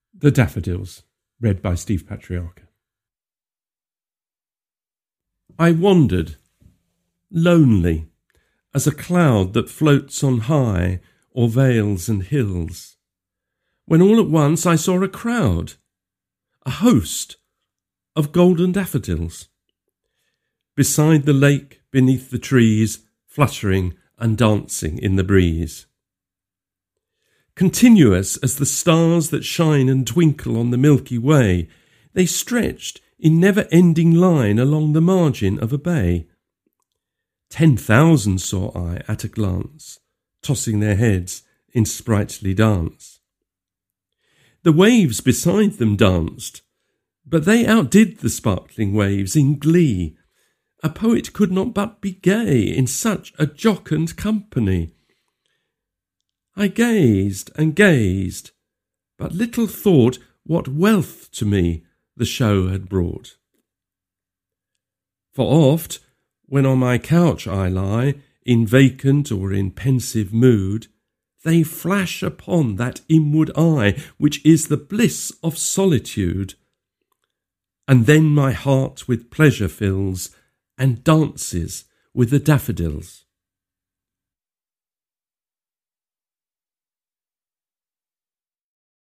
The Daffodils, read by Steve Patriarca. I wandered, lonely, as a cloud that floats on high o'er vales and hills, when all at once I saw a crowd, a host of golden daffodils, beside the lake, beneath the trees, fluttering and dancing in the breeze. Continuous as the stars that shine and twinkle on the Milky Way, they stretched in never-ending line along the margin of a bay. 10,000 saw I at a glance, tossing their heads in sprightly dance. The waves beside them danced, but they outdid the sparkling waves in glee. A poet could not but be gay in such a jocund company. I gazed and gazed, but little thought what wealth to me the show had brought. For oft, when on my couch I lie, in vacant or in pensive mood, they flash upon that inward eye which is the bliss of solitude. And then my heart with pleasure fills, and dances with the daffodils.